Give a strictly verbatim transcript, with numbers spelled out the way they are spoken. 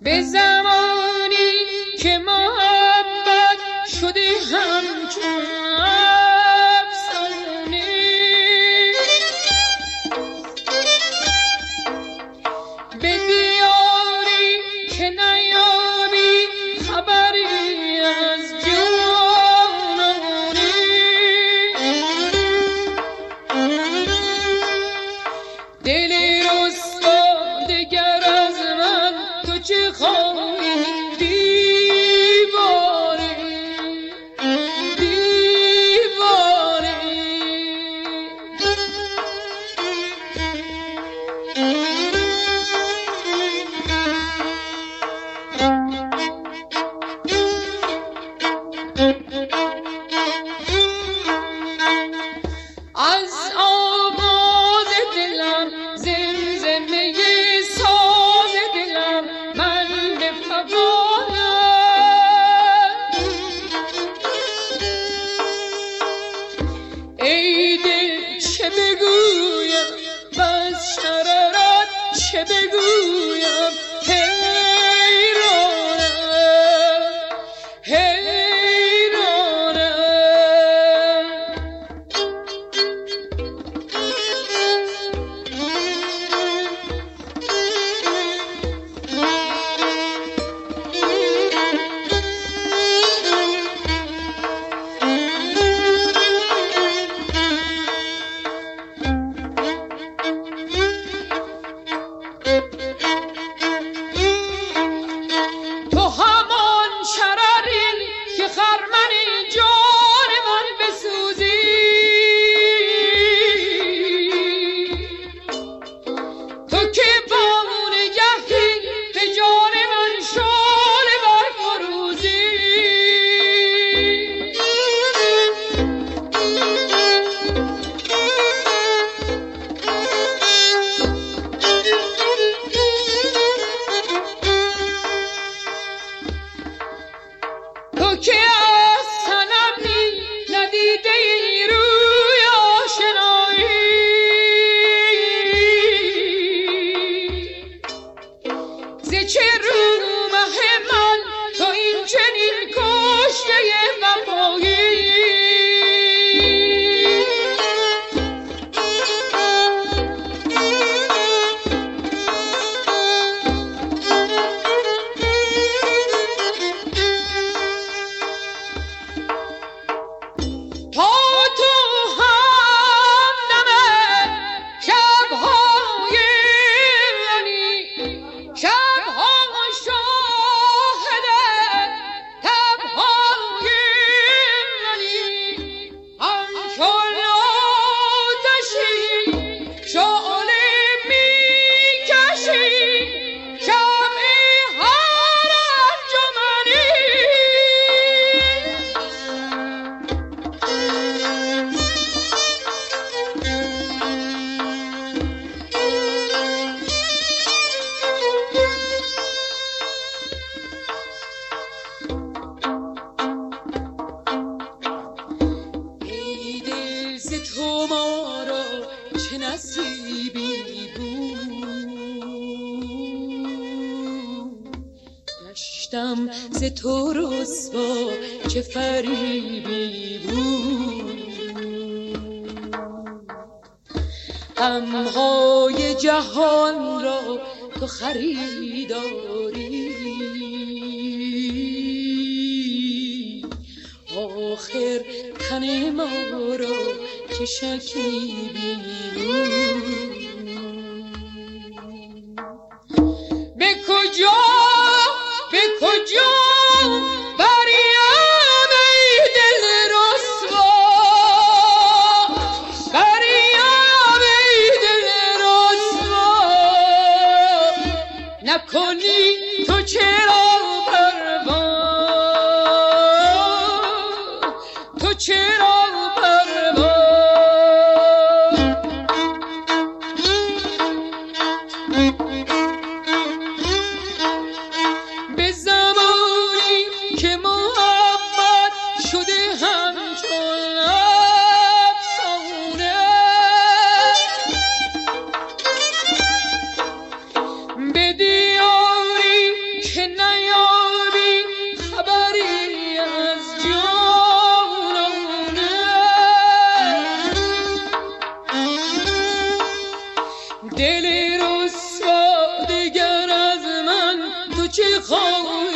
به زمانی که محبت شده همچون افسانه، به دیاری که نیابی خبری از جانانه، دل رسوا دگر از من تو چه خواهی؟ دیوانه دیوانه از آواز دلم زمزمه ساز دلم من بفغانم. ای دل چه بگویم بس شرارت چه بگویم، حیرانم حیرانم. تو همان شرری که خرمن جان من بسوزی، تو که با نگهی به جان من شعله برفروزی. تو که از صنمی ندیده ای روی آشنایی، ز چه رو مه من تو این چنین کشته وفایی. تا تو همدم شب‌های منی، شب‌ها شاهد تب‌های منی، همچون آتشی شعله می‌کشی، شمع هر انجمنی. ای دل ز تو ما را چه نصیبی بود، گشتم ز تو رسوا چه فریبی بود. غم‌های جهان را تو خریداری، آخر تن ما را چه شکیبی بود. به کجا به کجا بریم ای دل رسوا، بریم ای دل رسوا. نکنی تو چرا پروا، تو چرا پروا. به زمانی که محبت شده همچون افسانه، به دیاری که دل رسوا دیگر از من تو چه خواهی